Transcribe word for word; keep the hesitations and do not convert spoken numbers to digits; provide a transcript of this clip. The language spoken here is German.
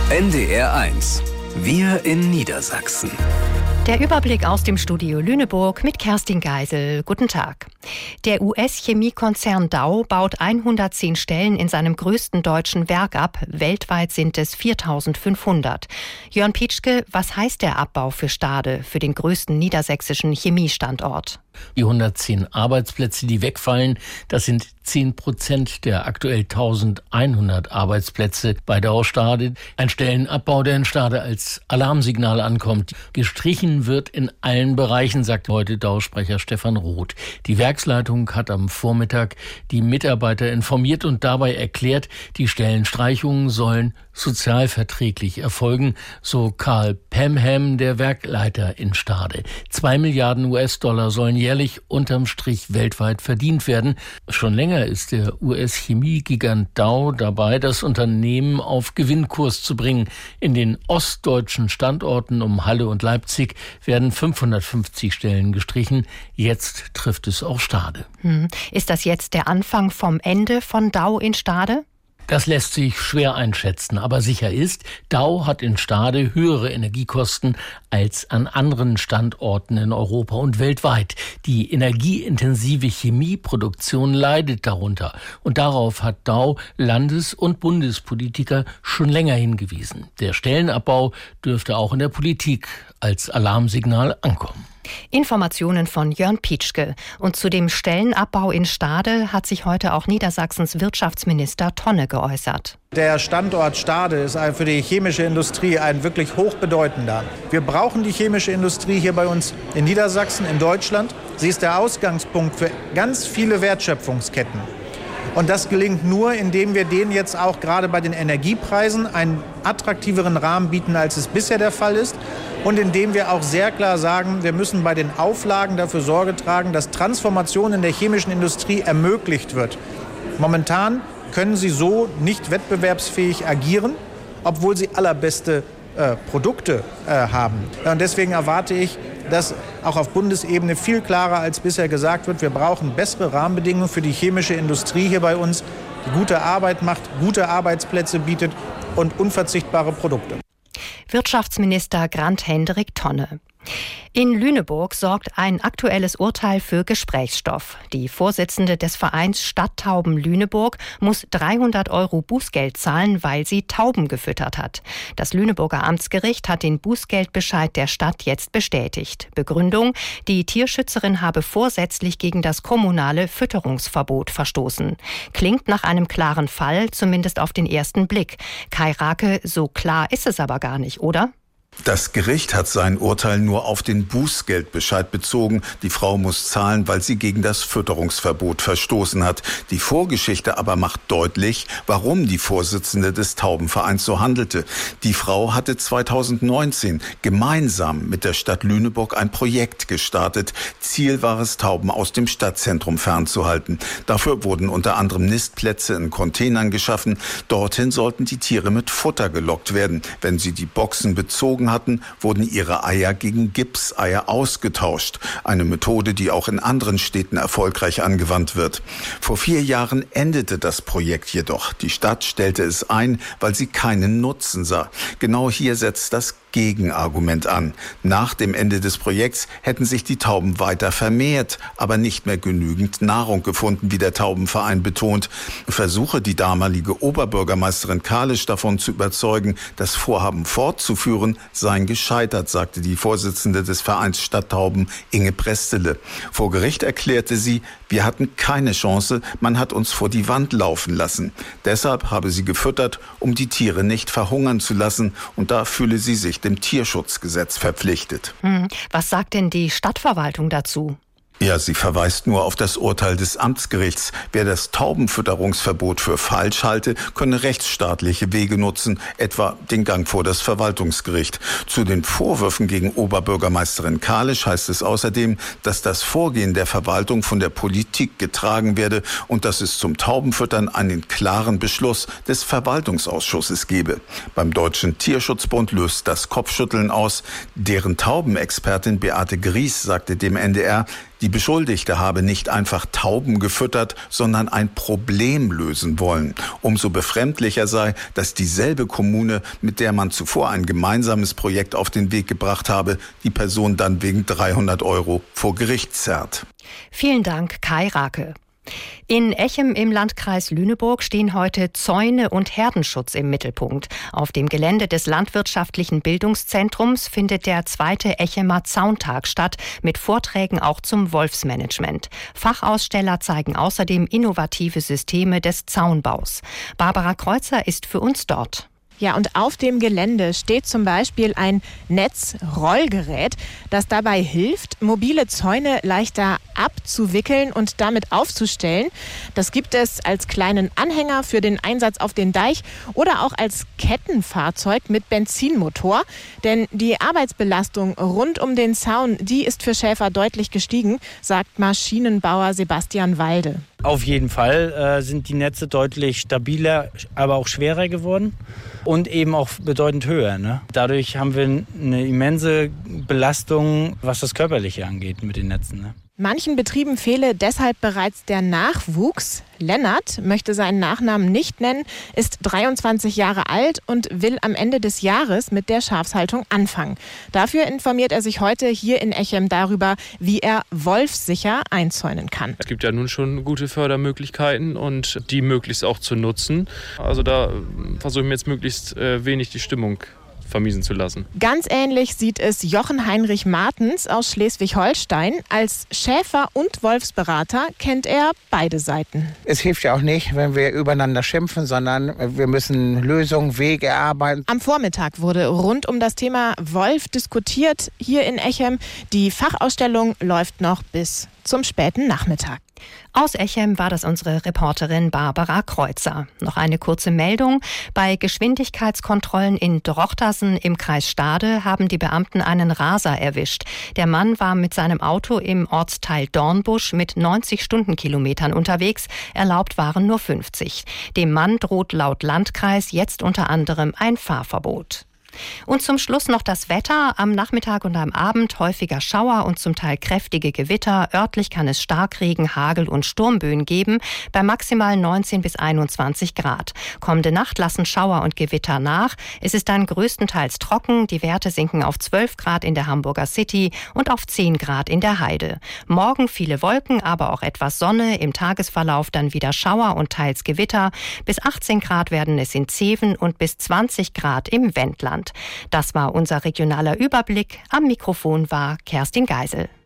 N D R eins. Wir in Niedersachsen. Der Überblick aus dem Studio Lüneburg mit Kerstin Geisel. Guten Tag. Der U S-Chemiekonzern Dow baut hundertzehn Stellen in seinem größten deutschen Werk ab. Weltweit sind es viertausendfünfhundert. Jörn Pietschke, was heißt der Abbau für Stade, für den größten niedersächsischen Chemiestandort? Die hundertzehn Arbeitsplätze, die wegfallen, das sind zehn Prozent der aktuell eintausendeinhundert Arbeitsplätze bei Dow Stade. Ein Stellenabbau, der in Stade als Alarmsignal ankommt. Gestrichen wird in allen Bereichen, sagt heute Dow-Sprecher Stefan Roth. Die Werksleitung hat am Vormittag die Mitarbeiter informiert und dabei erklärt, die Stellenstreichungen sollen sozialverträglich erfolgen, so Karl Pemham, der Werkleiter in Stade. Zwei Milliarden U S-Dollar sollen jährlich unterm Strich weltweit verdient werden. Schon länger ist der U S-Chemiegigant Dow dabei, das Unternehmen auf Gewinnkurs zu bringen. In den ostdeutschen Standorten um Halle und Leipzig werden fünfhundertfünfzig Stellen gestrichen. Jetzt trifft es auch Stade. Hm. Ist das jetzt der Anfang vom Ende von Dow in Stade? Das lässt sich schwer einschätzen, aber sicher ist, Dow hat in Stade höhere Energiekosten als an anderen Standorten in Europa und weltweit. Die energieintensive Chemieproduktion leidet darunter und darauf hat Dow Landes- und Bundespolitiker schon länger hingewiesen. Der Stellenabbau dürfte auch in der Politik als Alarmsignal ankommen. Informationen von Jörn Pietschke. Und zu dem Stellenabbau in Stade hat sich heute auch Niedersachsens Wirtschaftsminister Tonne geäußert. Der Standort Stade ist für die chemische Industrie ein wirklich hochbedeutender. Wir brauchen die chemische Industrie hier bei uns in Niedersachsen, in Deutschland. Sie ist der Ausgangspunkt für ganz viele Wertschöpfungsketten. Und das gelingt nur, indem wir denen jetzt auch gerade bei den Energiepreisen einen attraktiveren Rahmen bieten, als es bisher der Fall ist. Und indem wir auch sehr klar sagen, wir müssen bei den Auflagen dafür Sorge tragen, dass Transformation in der chemischen Industrie ermöglicht wird. Momentan können sie so nicht wettbewerbsfähig agieren, obwohl sie allerbeste äh, Produkte äh, haben. Und deswegen erwarte ich, dass auch auf Bundesebene viel klarer als bisher gesagt wird, wir brauchen bessere Rahmenbedingungen für die chemische Industrie hier bei uns, die gute Arbeit macht, gute Arbeitsplätze bietet und unverzichtbare Produkte. Wirtschaftsminister Grant-Hendrik Tonne. In Lüneburg sorgt ein aktuelles Urteil für Gesprächsstoff. Die Vorsitzende des Vereins Stadttauben Lüneburg muss dreihundert Euro Bußgeld zahlen, weil sie Tauben gefüttert hat. Das Lüneburger Amtsgericht hat den Bußgeldbescheid der Stadt jetzt bestätigt. Begründung: Die Tierschützerin habe vorsätzlich gegen das kommunale Fütterungsverbot verstoßen. Klingt nach einem klaren Fall, zumindest auf den ersten Blick. Kai Rake, so klar ist es aber gar nicht, oder? Das Gericht hat sein Urteil nur auf den Bußgeldbescheid bezogen. Die Frau muss zahlen, weil sie gegen das Fütterungsverbot verstoßen hat. Die Vorgeschichte aber macht deutlich, warum die Vorsitzende des Taubenvereins so handelte. Die Frau hatte zweitausendneunzehn gemeinsam mit der Stadt Lüneburg ein Projekt gestartet. Ziel war es, Tauben aus dem Stadtzentrum fernzuhalten. Dafür wurden unter anderem Nistplätze in Containern geschaffen. Dorthin sollten die Tiere mit Futter gelockt werden. Wenn sie die Boxen bezogen hatten, wurden ihre Eier gegen Gipseier ausgetauscht. Eine Methode, die auch in anderen Städten erfolgreich angewandt wird. Vor vier Jahren endete das Projekt jedoch. Die Stadt stellte es ein, weil sie keinen Nutzen sah. Genau hier setzt das Gegenargument an. Nach dem Ende des Projekts hätten sich die Tauben weiter vermehrt, aber nicht mehr genügend Nahrung gefunden, wie der Taubenverein betont. Versuche, die damalige Oberbürgermeisterin Kalisch davon zu überzeugen, das Vorhaben fortzuführen, seien gescheitert, sagte die Vorsitzende des Vereins Stadttauben, Inge Prestele. Vor Gericht erklärte sie, wir hatten keine Chance, man hat uns vor die Wand laufen lassen. Deshalb habe sie gefüttert, um die Tiere nicht verhungern zu lassen, und da fühle sie sich dem Tierschutzgesetz verpflichtet. Hm. Was sagt denn die Stadtverwaltung dazu? Ja, sie verweist nur auf das Urteil des Amtsgerichts. Wer das Taubenfütterungsverbot für falsch halte, könne rechtsstaatliche Wege nutzen, etwa den Gang vor das Verwaltungsgericht. Zu den Vorwürfen gegen Oberbürgermeisterin Kalisch heißt es außerdem, dass das Vorgehen der Verwaltung von der Politik getragen werde und dass es zum Taubenfüttern einen klaren Beschluss des Verwaltungsausschusses gebe. Beim Deutschen Tierschutzbund löst das Kopfschütteln aus. Deren Taubenexpertin Beate Gries sagte dem N D R, Die Beschuldigte habe nicht einfach Tauben gefüttert, sondern ein Problem lösen wollen. Umso befremdlicher sei, dass dieselbe Kommune, mit der man zuvor ein gemeinsames Projekt auf den Weg gebracht habe, die Person dann wegen dreihundert Euro vor Gericht zerrt. Vielen Dank, Kai Rake. In Echem im Landkreis Lüneburg stehen heute Zäune und Herdenschutz im Mittelpunkt. Auf dem Gelände des Landwirtschaftlichen Bildungszentrums findet der zweite Echemer Zauntag statt, mit Vorträgen auch zum Wolfsmanagement. Fachaussteller zeigen außerdem innovative Systeme des Zaunbaus. Barbara Kreuzer ist für uns dort. Ja, und auf dem Gelände steht zum Beispiel ein Netzrollgerät, das dabei hilft, mobile Zäune leichter abzuwickeln und damit aufzustellen. Das gibt es als kleinen Anhänger für den Einsatz auf den Deich oder auch als Kettenfahrzeug mit Benzinmotor. Denn die Arbeitsbelastung rund um den Zaun, die ist für Schäfer deutlich gestiegen, sagt Maschinenbauer Sebastian Walde. Auf jeden Fall äh, sind die Netze deutlich stabiler, aber auch schwerer geworden und eben auch bedeutend höher. Ne? Dadurch haben wir eine immense Belastung, was das Körperliche angeht mit den Netzen. Ne? Manchen Betrieben fehle deshalb bereits der Nachwuchs. Lennart möchte seinen Nachnamen nicht nennen, ist dreiundzwanzig Jahre alt und will am Ende des Jahres mit der Schafshaltung anfangen. Dafür informiert er sich heute hier in Echem darüber, wie er wolfssicher einzäunen kann. Es gibt ja nun schon gute Fördermöglichkeiten und die möglichst auch zu nutzen. Also da versuchen wir jetzt möglichst wenig die Stimmung vermiesen zu lassen. Ganz ähnlich sieht es Jochen Heinrich Martens aus Schleswig-Holstein. Als Schäfer und Wolfsberater kennt er beide Seiten. Es hilft ja auch nicht, wenn wir übereinander schimpfen, sondern wir müssen Lösungen, Wege erarbeiten. Am Vormittag wurde rund um das Thema Wolf diskutiert hier in Echem. Die Fachausstellung läuft noch bis zum späten Nachmittag. Aus Echem war das unsere Reporterin Barbara Kreuzer. Noch eine kurze Meldung. Bei Geschwindigkeitskontrollen in Drochtersen im Kreis Stade haben die Beamten einen Raser erwischt. Der Mann war mit seinem Auto im Ortsteil Dornbusch mit neunzig Stundenkilometern unterwegs. Erlaubt waren nur fünfzig. Dem Mann droht laut Landkreis jetzt unter anderem ein Fahrverbot. Und zum Schluss noch das Wetter. Am Nachmittag und am Abend häufiger Schauer und zum Teil kräftige Gewitter. Örtlich kann es Starkregen, Hagel und Sturmböen geben, bei maximal neunzehn bis einundzwanzig Grad. Kommende Nacht lassen Schauer und Gewitter nach. Es ist dann größtenteils trocken. Die Werte sinken auf zwölf Grad in der Hamburger City und auf zehn Grad in der Heide. Morgen viele Wolken, aber auch etwas Sonne. Im Tagesverlauf dann wieder Schauer und teils Gewitter. Bis achtzehn Grad werden es in Zeven und bis zwanzig Grad im Wendland. Das war unser regionaler Überblick. Am Mikrofon war Kerstin Geisel.